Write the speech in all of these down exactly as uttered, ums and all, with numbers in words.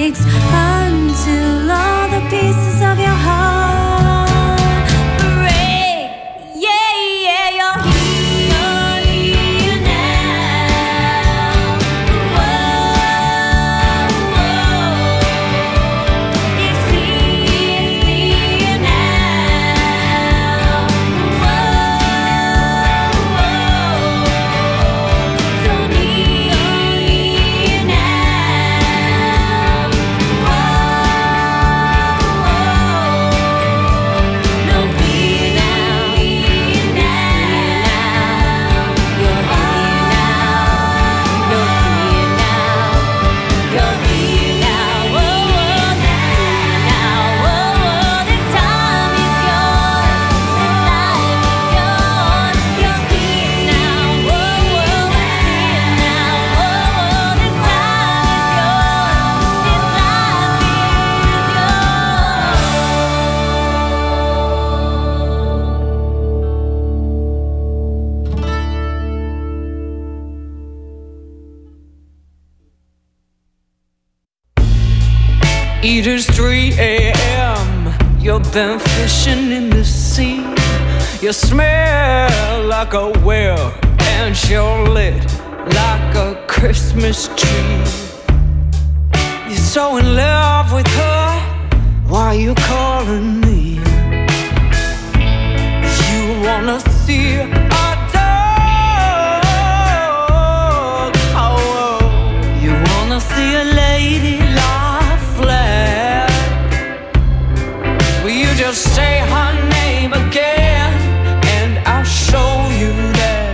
breaks until all the pieces of your heart break. Yeah, yeah, you're here, here now. Whoa, whoa. It's clear, it's clear now. Whoa, whoa. So near now. It is three a m You've been fishing in the sea. You smell like a whale and you're lit like a Christmas tree. You're so in love with her, why are you calling me? You wanna see a dog, oh, you wanna see a lady lie flat. Will you just say her name again and I'll show you that?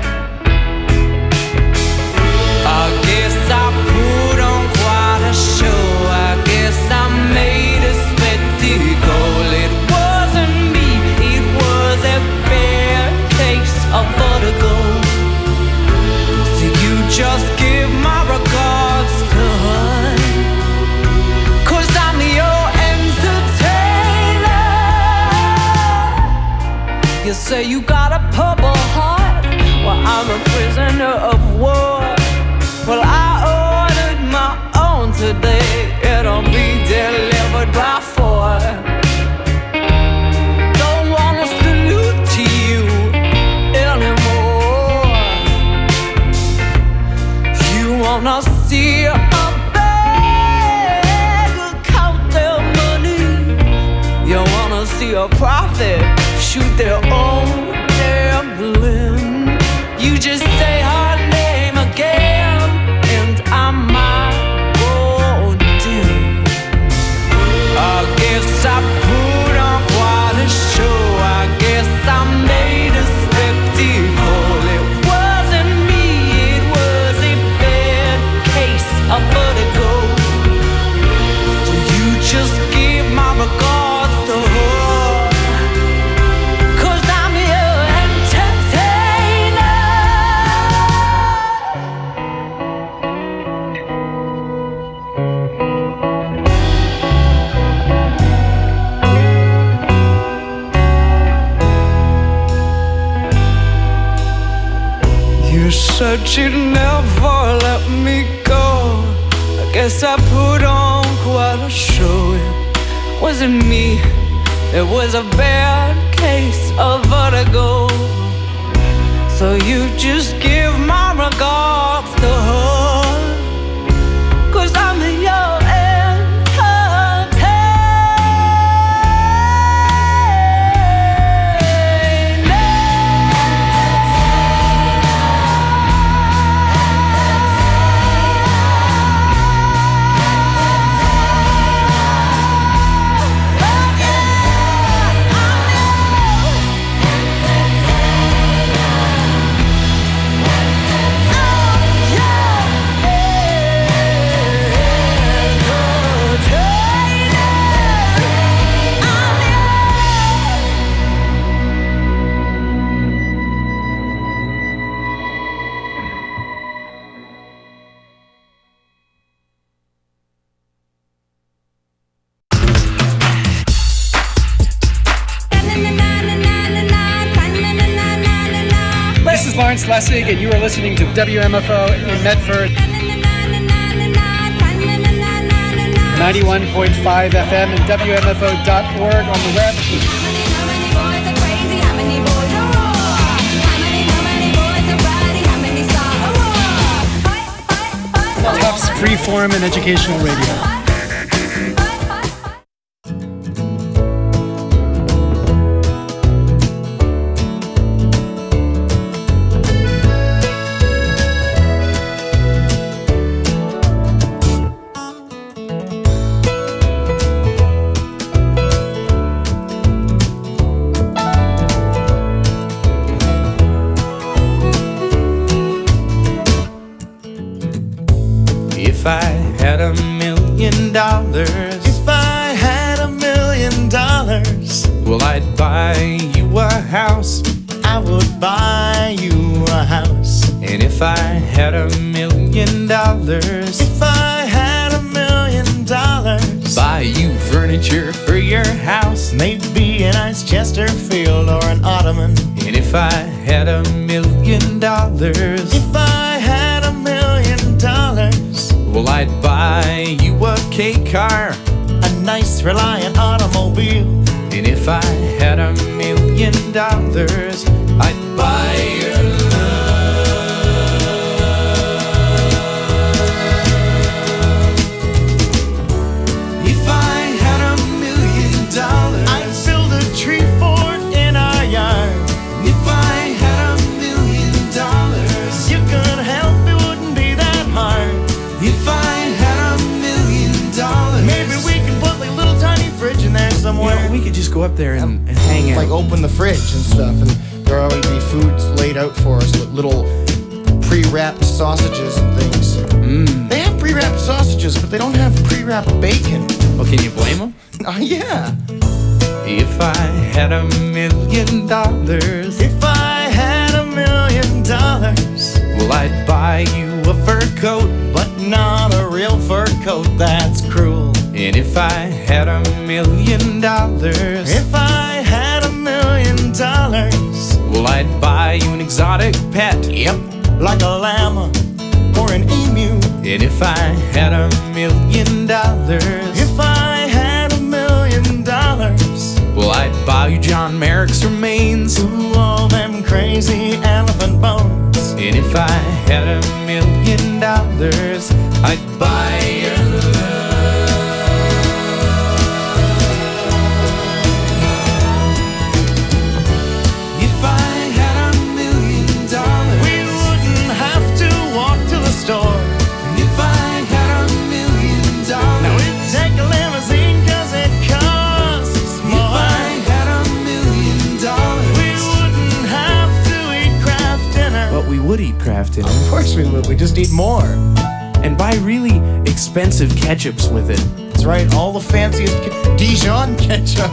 I guess I put on quite a show. I guess I made a spectacle. It wasn't me, it was a bad case of vertigo. So you just give my regards to her, 'cause I'm your entertainer. You say you got a purple heart, well I'm a prisoner of war. Well I ordered my own today, it'll be delivered by four. Don't wanna salute to you anymore. You wanna see a beggar count their money. You wanna see a prophet shoot their own gambling. You just say her name again and I might go dim. I guess I put on quite a show. I guess I made a spectacle. It wasn't me, it was a bad case of vertigo. So you just give my regards to her, 'cause I'm your entertainer. You said you'd never let me go. I guess I put on quite a show. It wasn't me, it was a bad case of vertigo. So you just give my regards to her, 'cause I'm your Lawrence Lessig, and you are listening to W M F O in Medford. And ninety-one point five F M and W M F O dot org on the web. How many boys are crazy? How many boys are raw? How many, how many boys are rowdy? How many star aurora? Tufts Freeform and Educational Radio. If I had a million dollars, If I had a million dollars, well, I'd buy you a house. I would buy you a house. And if I had a million dollars, If I had a million dollars, buy you furniture for your house. maybe a nice Chesterfield or an ottoman. And if I had a million dollars, If I had a million dollars, well, I'd buy you a K car. a nice Reliant automobile. And if I had a million dollars, I'd buy your love. If I had a million dollars, I'd build a tree fort in our yard. if I had a million dollars, You could help, it wouldn't be that hard. if I had a million dollars, Maybe we could put like a little tiny fridge in there you somewhere. know, we could just go up there and, and hang out. Like open the fridge and stuff, and there will always be foods laid out for us with little pre-wrapped sausages and things. Mm. They have pre-wrapped sausages, but they don't have pre-wrapped bacon. Well, can you blame them? Oh yeah. If I had a million dollars, If I had a million dollars, well, I'd buy you a fur coat. but not a real fur coat, that's cruel. And if I had a million dollars, If I had a million dollars, well, I'd buy you an exotic pet. yep, like a llama or an emu. And if I had a million dollars, If I had a million dollars, well, I'd buy you John Merrick's remains. ooh, all them crazy elephant bones. And if I had a million dollars, I'd buy your love. If I had a million dollars, We wouldn't have to walk to the store. if I had a million dollars, Now we'd take a limousine cause it costs if more. I had a million dollars, We wouldn't have to eat Kraft dinner. but we would eat Kraft dinner Of course we would, we just eat more. and buy really expensive ketchups with it. That's right, all the fanciest ke- Dijon ketchup.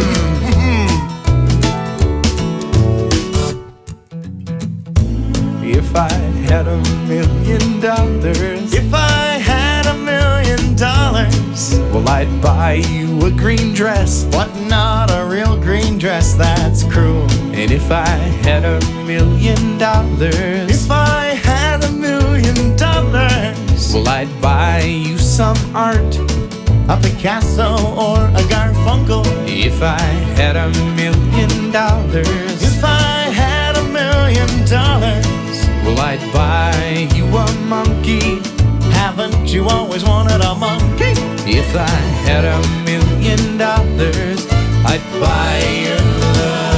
If I had a million dollars, If I had a million dollars, well, I'd buy you a green dress. but not a real green dress, that's cruel. And if I had a million dollars, If I had a million dollars, well, I'd buy you some art. a Picasso or a Garfunkel. If I had a million dollars, If I had a million dollars, well, I'd buy you a monkey. haven't you always wanted a monkey? If I had a million dollars, I'd buy your love.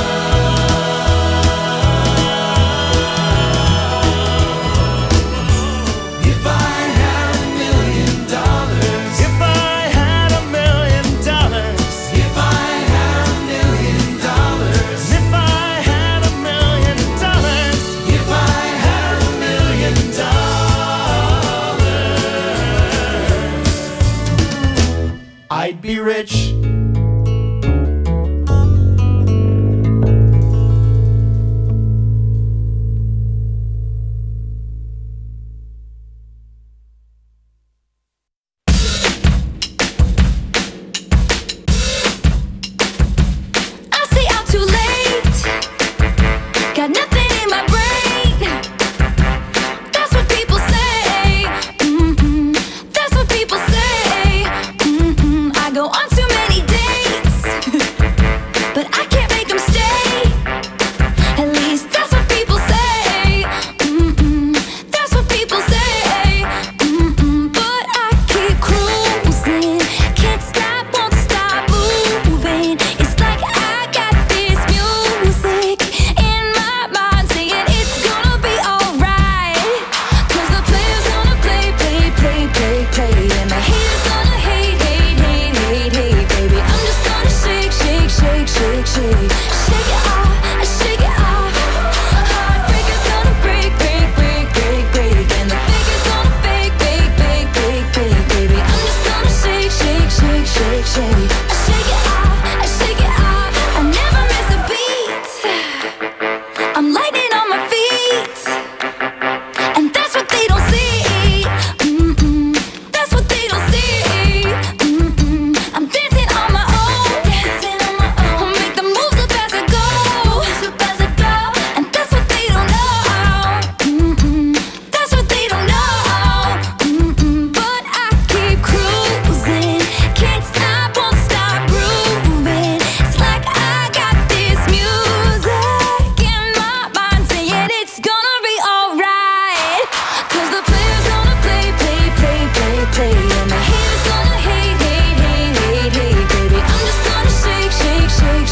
If I had a million dollars, If I had a million dollars, if I had a million dollars, if I had a million dollars, if I had a million dollars, I'd be rich. I stay out too late. Got nothing in my brain. That's what people say. Mm-mm. That's what people say.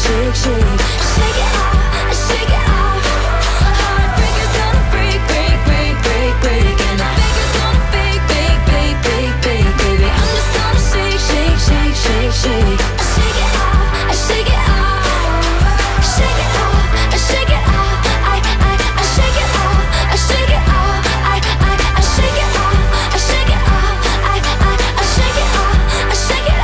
shake, shake. Shake it off, shake it off. Heartbreaker's gonna break, break, break, break, break. And the baker's gonna bake, bake, bake, bake, bake. Baby, I'm just gonna shake, shake, shake, shake, shake. I shake it off, I shake it off. Shake it off, I shake it off. I, I, I shake it off, I shake it off. I, I, I shake it off, I shake it off. I, I, I shake it off, I shake it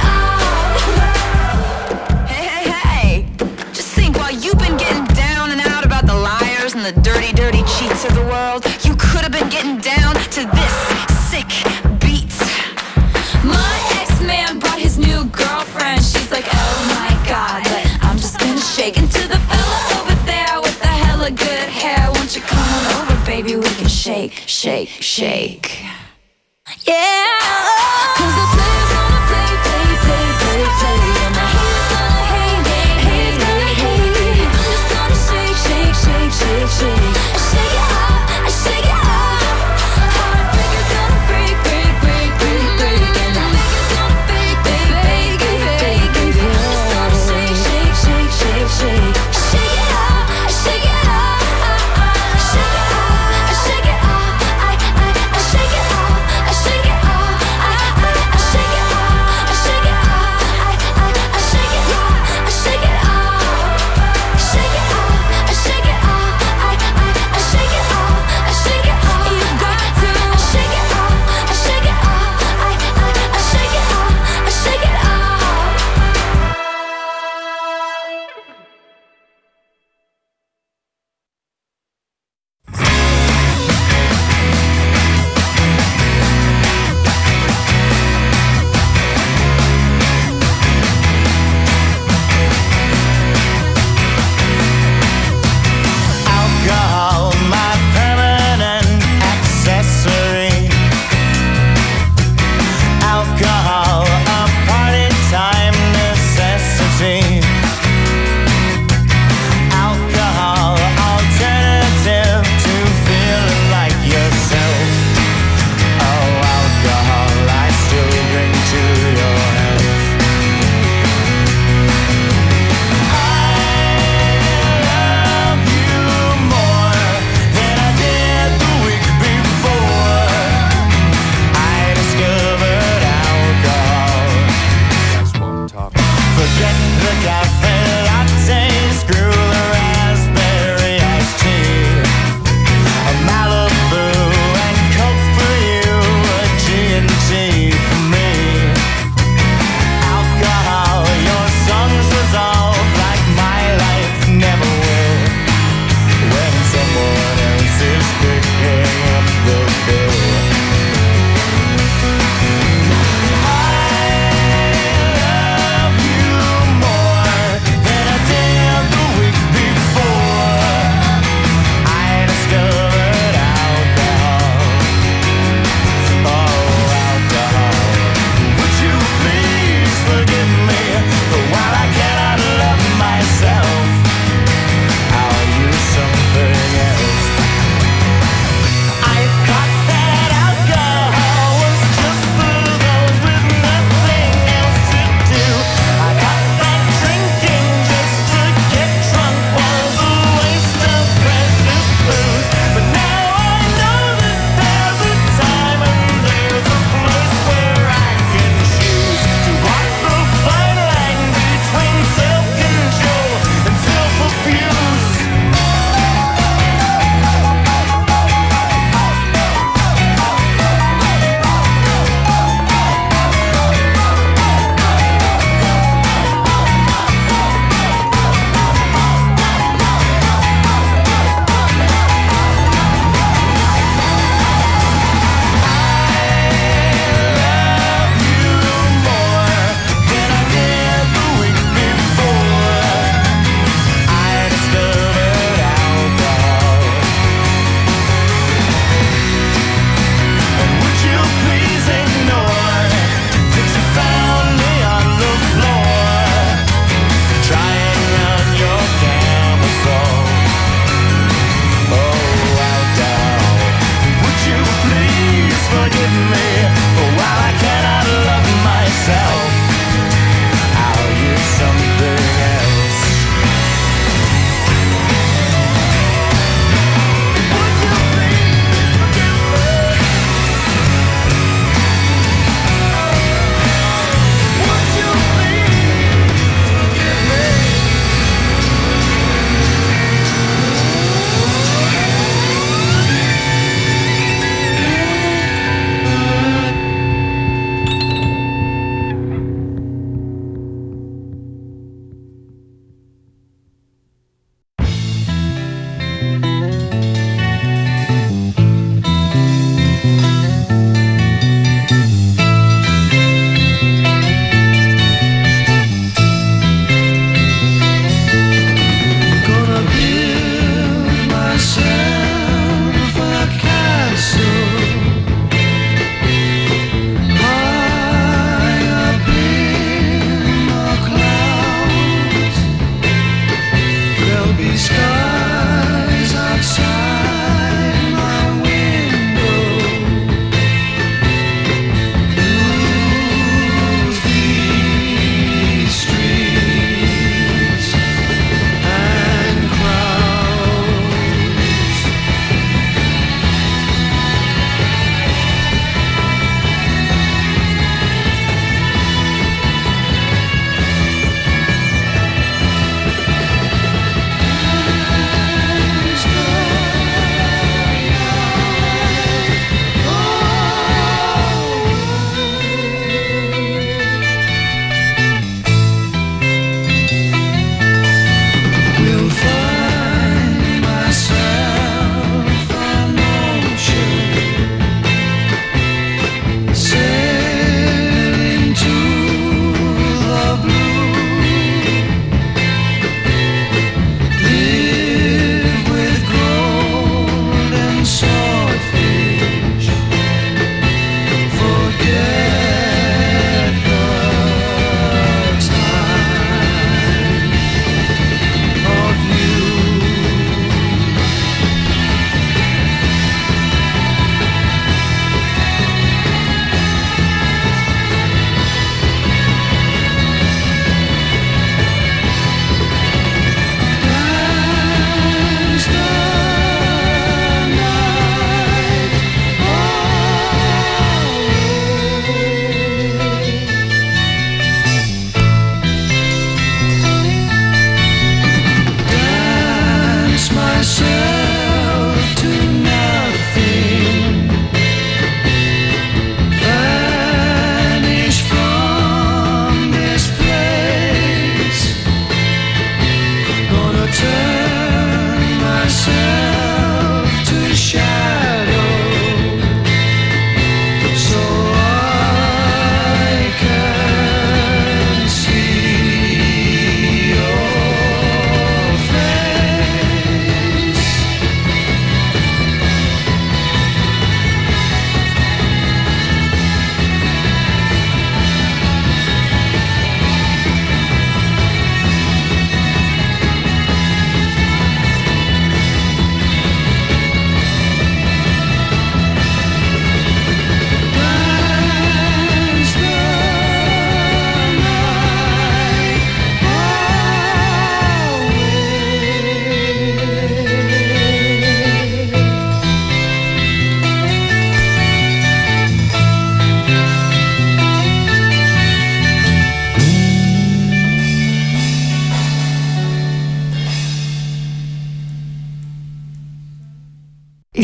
off. Hey, hey, hey! Just think, while you've been getting down and out about the liars and the dirty, dirty cheats of the world, you could have been getting down to this sick beat. My ex-man brought his new girlfriend. She's like, oh my god, but I'm just gonna shake into the fella over there with the hella good hair. Won't you come on over, baby? We can shake, shake, shake. Yeah, 'cause the players gonna play, play, play, play, play, and the haters gonna hate, hate, haters gonna hate. I'm just gonna shake, shake, shake, shake, shake. I shake it off, I shake it off. Heartbreaker's gonna break, break, break, break, break, and the baker's gonna bake, bake, bake, bake, bake, baby. I'm just gonna shake, shake, shake, shake, shake. Shake it off, I shake it off. Shake it off, I shake it off. I, I, I shake it off, I shake it off. I, I, I shake it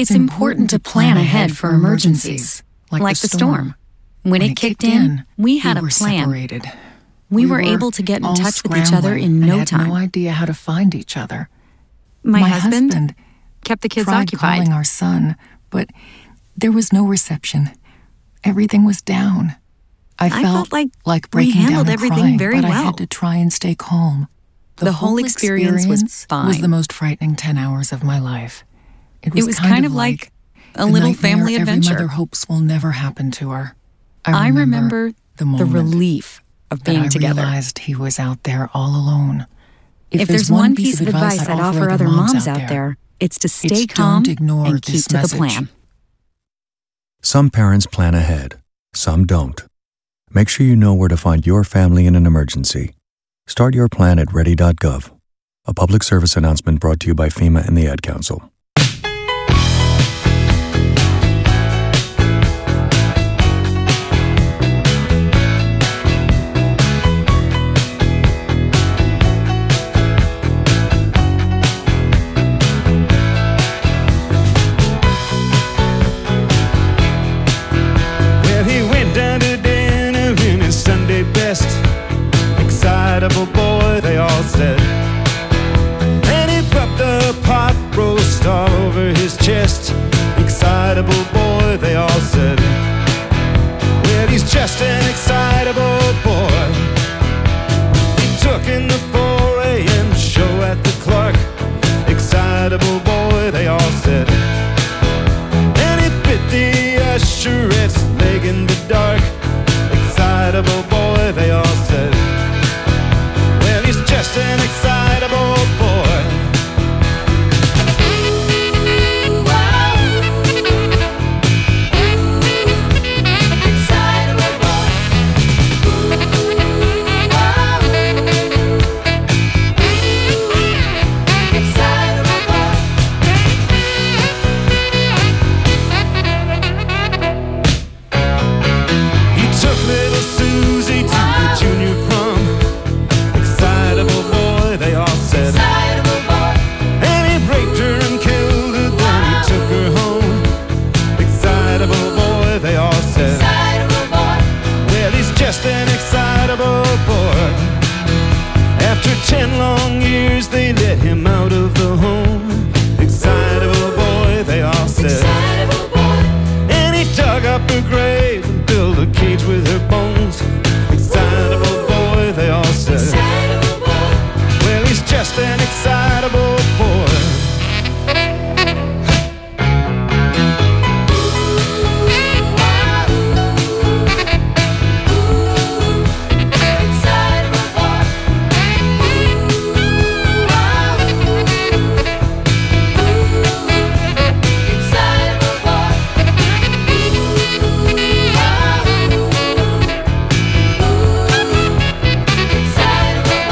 It's important to plan ahead for emergencies, like the storm. When it kicked in, we had a plan. Separated. We were able to get in touch with each other in no and had time. no idea how to find each other. My husband kept the kids tried occupied. calling our son, but there was no reception. Everything was down. I, I felt, felt like like we breaking handled down and everything crying, very but I well. had to try and stay calm. The whole experience was fine. was the most frightening ten hours of my life. It was, It was kind of like a the little nightmare family every adventure. mother hopes will never happen to her. I remember the the moment relief of being that I together. realized he was out there all alone. If, there's one piece of advice I'd offer other moms out there, it's to stay it's calm don't ignore and this keep to the message. plan. Some parents plan ahead, some don't. Make sure you know where to find your family in an emergency. Start your plan at ready dot gov. A public service announcement brought to you by FEMA and the Ad Council. Well, he went down to dinner in his Sunday best. Excitable boy, they all said. And he popped a pot roast all over his chest. Excitable boy, they all said. Well, he's just an excitable boy. He took in the four a.m. show at the Clark. Excitable boy, they all said. And he bit the usherette's leg in the dark. Excitable boy, they all said. Well, he's just an excitable boy. Excitable boy. Excitable boy. He took little Susie to the junior prom. Excitable boy, they all said. Excitable boy. And he raped her and killed her, then he took her home. Excitable boy, they all said. Excitable boy. Well, he's just an excitable boy. After ten long years, they let him out of the home. Excitable boy, they all said. Excitable boy. And he dug up her grave and built a cage with her bones. Excitable boy, they all said. Excitable boy. Well, he's just an excitable boy. Excitable boy. Excitable boy. Excitable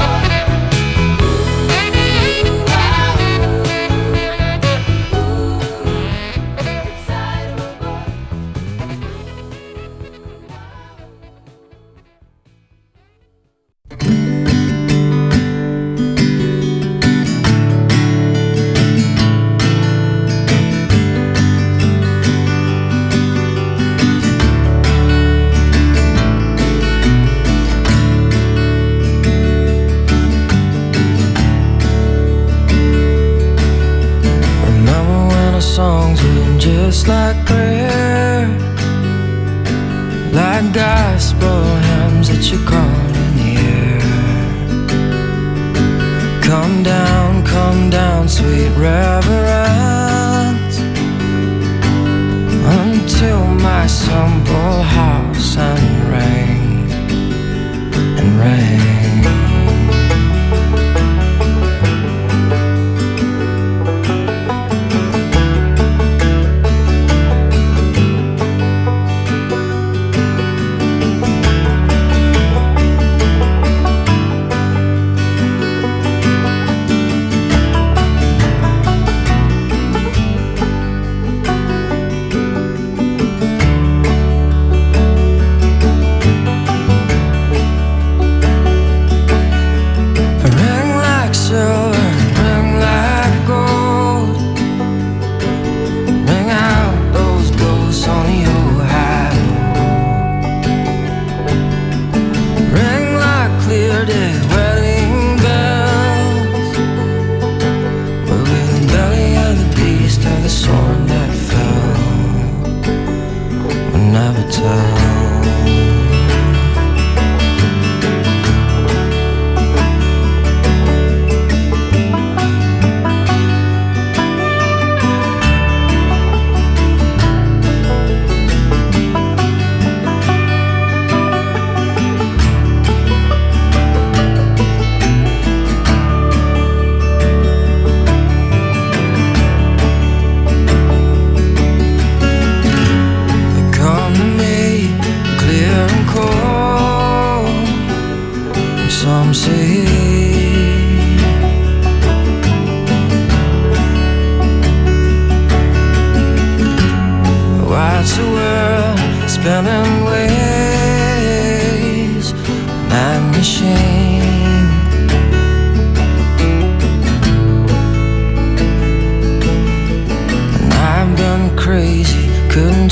Remember when our songs were just like prayer, like gospel hymns that you called in the air. Come down, come down, sweet reverence, until my simple house and rang and rang.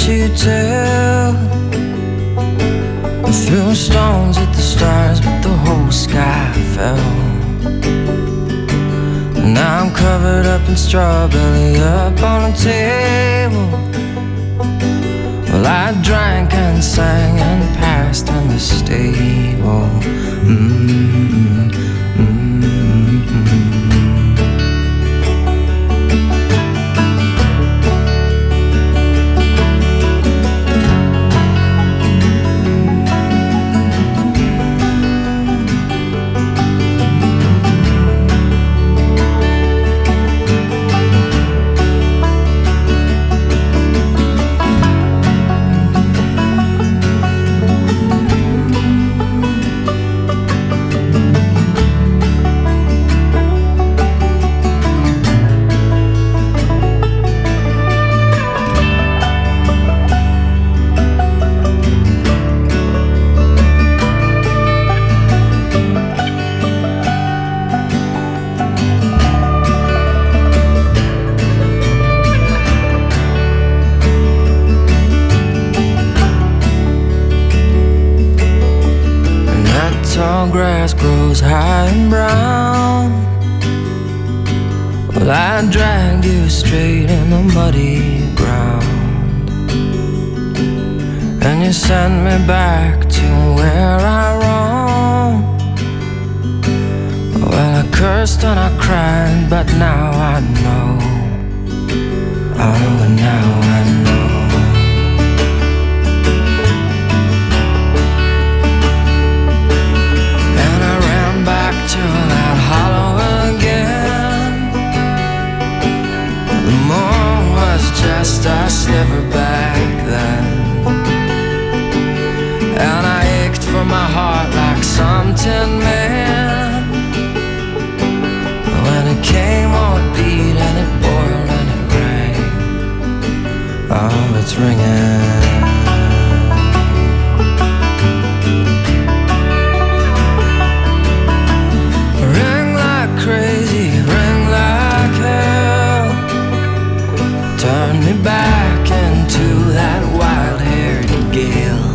to tell. I threw stones at the stars, but the whole sky fell. And now I'm covered up in straw, belly up on a table. Well, I drank and sang and passed in the stable. Mm-hmm, mm-hmm. Grass grows high and brown. Well, I dragged you straight in the muddy ground, and you sent me back to where I roamed. Well, I cursed and I cried, but now I know. Oh, now I know. To that hollow again. The moon was just a sliver back then, and I ached for my heart like some tin man. When it came, oh, it beat and it boiled and it rang. Oh, it's ringing. Crazy, ring like hell. Turn me back into that wild-haired gale.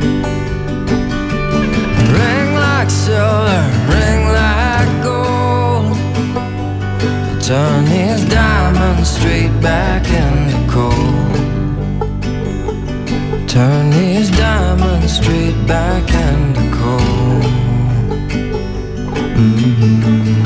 Ring like silver, ring like gold. Turn these diamonds straight back into coal. Turn these diamonds straight back into coal. Mm-hmm.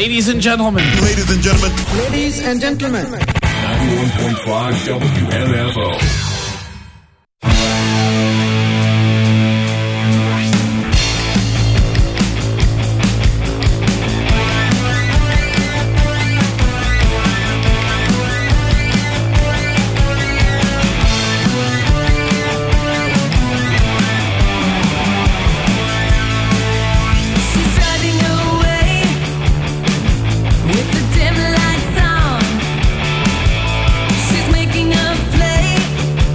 Ladies and gentlemen. Ladies and gentlemen. Ladies and gentlemen. ninety-one point five W M F O. She's making a play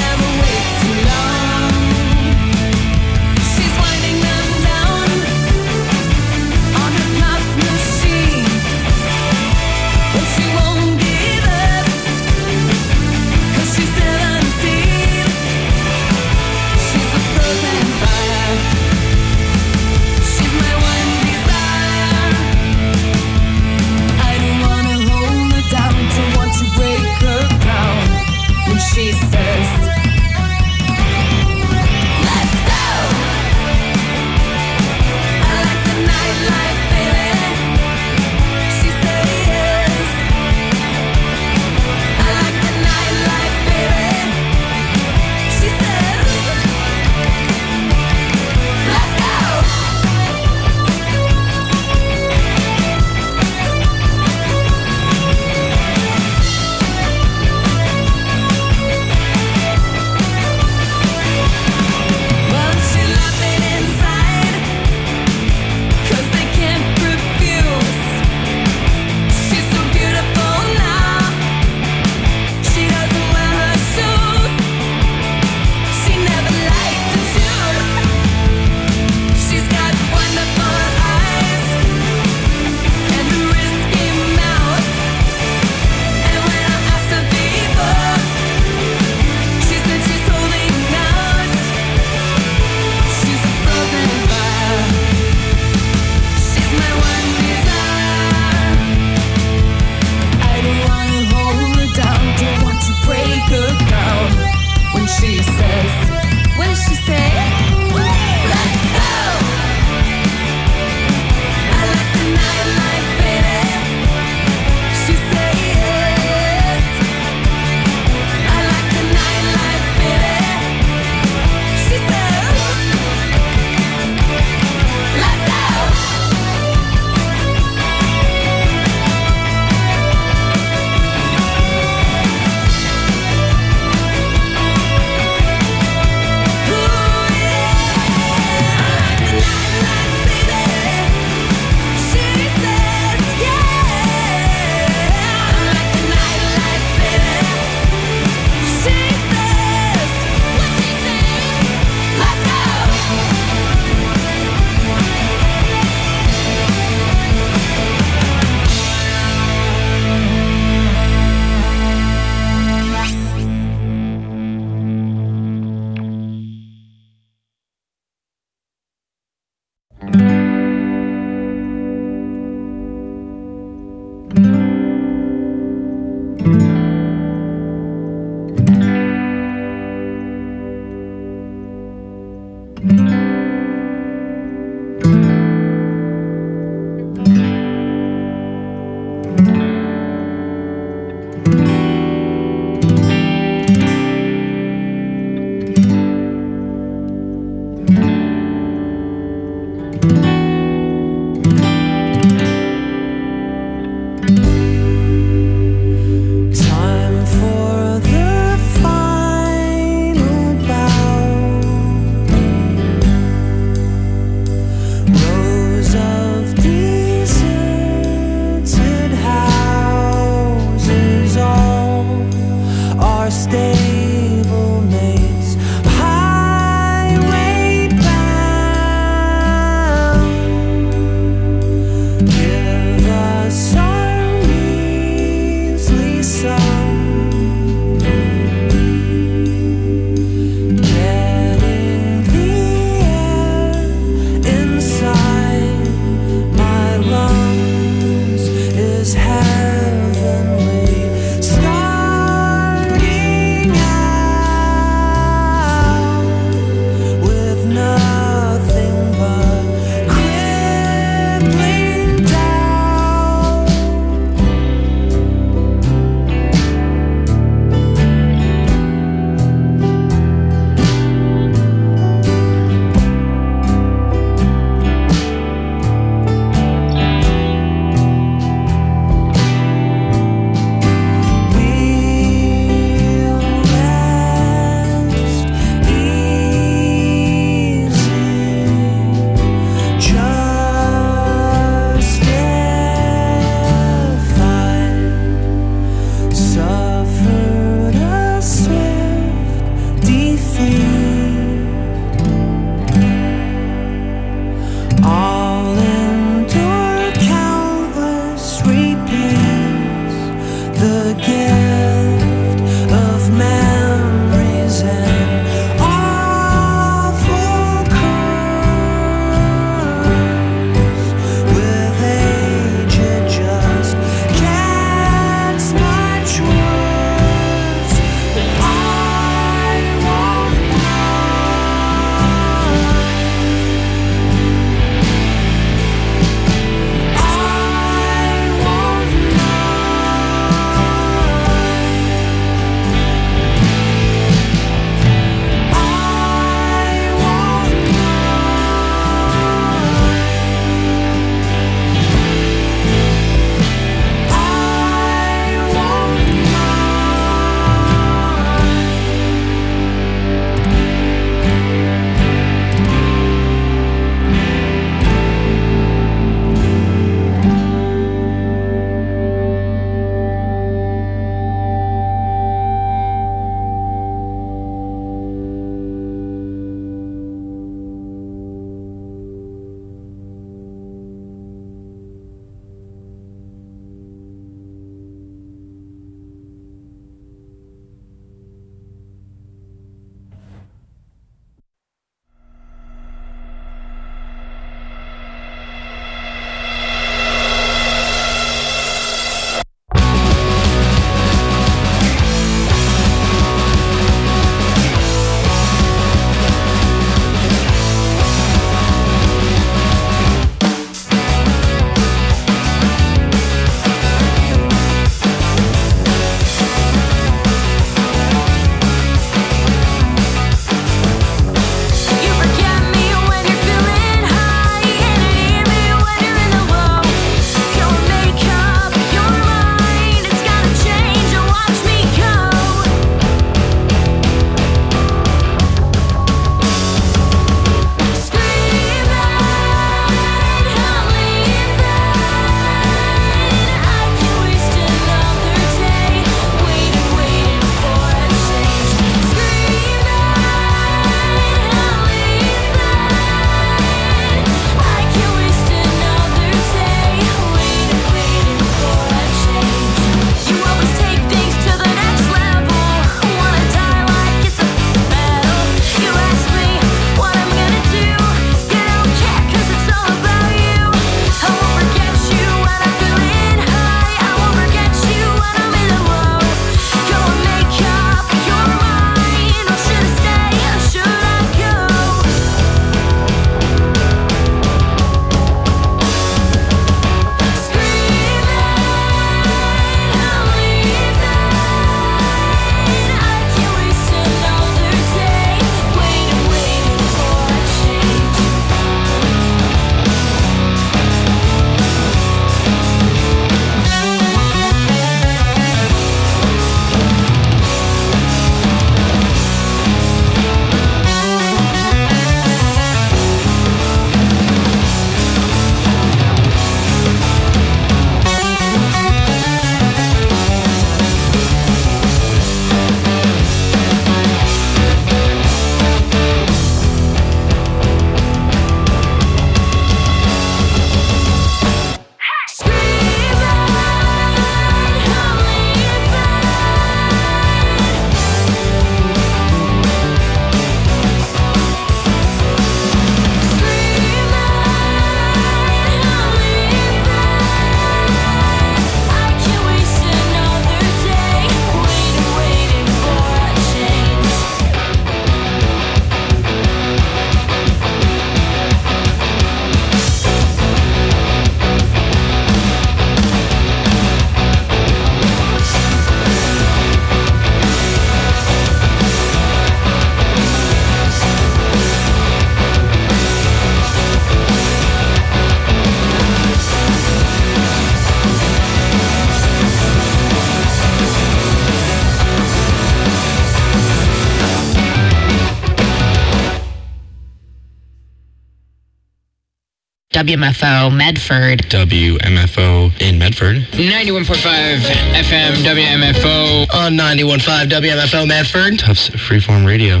W M F O Medford. W M F O in Medford. ninety-one point five F M W M F O on ninety-one point five W M F O Medford. Tufts Freeform Radio.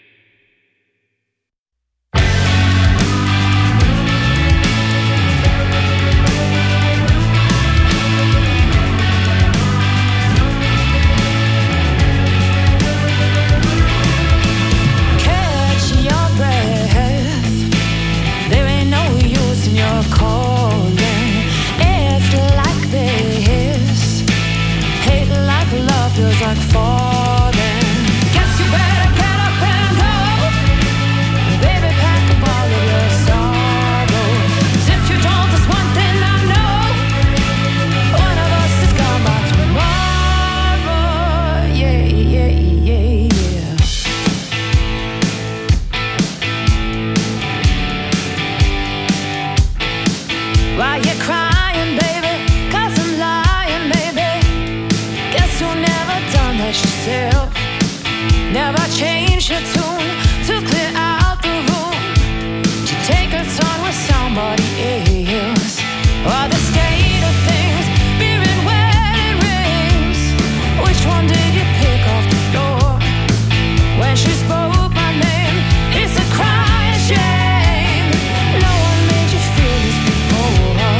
Like falling. Guess you better get up and go. Baby, pack up all of your sorrow. 'Cause if you don't, there's one thing I know. One of us is gone by tomorrow. Yeah, yeah, yeah, yeah. Why you crying, baby? 'Cause I'm lying, baby. Guess you'll never yourself, never change your tune.